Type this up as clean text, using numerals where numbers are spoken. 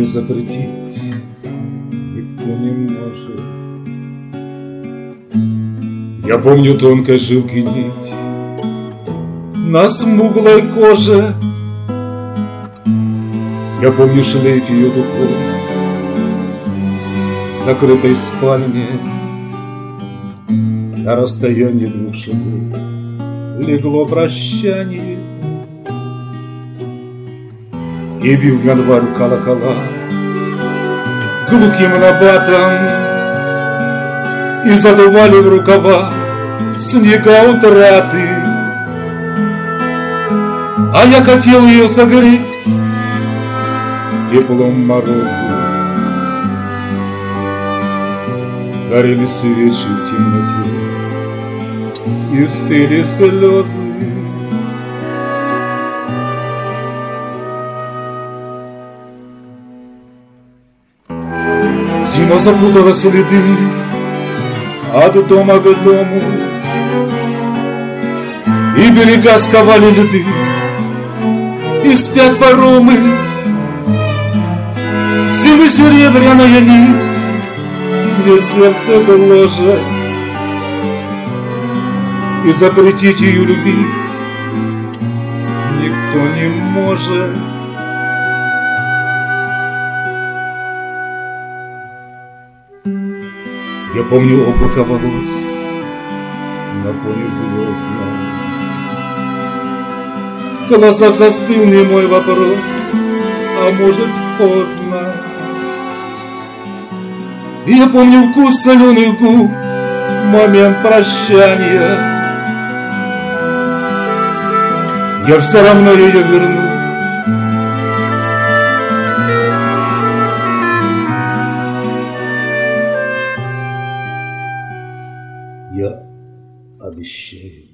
запретить никто не может. Я помню тонкой жилки нить на смуглой коже, я помню шлейф ее духов в закрытой спальне. На расстоянии 2 шагов легло прощание, и бил январь колокола глухим набатом, и задували в рукава снега утраты. А я хотел ее согреть теплом мороза. Горели свечи в темноте и стыли слезы. Зима запутала следы от дома к дому, и берега сковали льды, и спят паромы. Зимы серебряная нить мне сердце гложет, и запретить ее любить никто не может. Я помню облако волос на фоне звездном, в глазах застыл немой вопрос, а может поздно. Я помню вкус соленых губ, момент прощания. Я все равно ее верну. Я обещаю.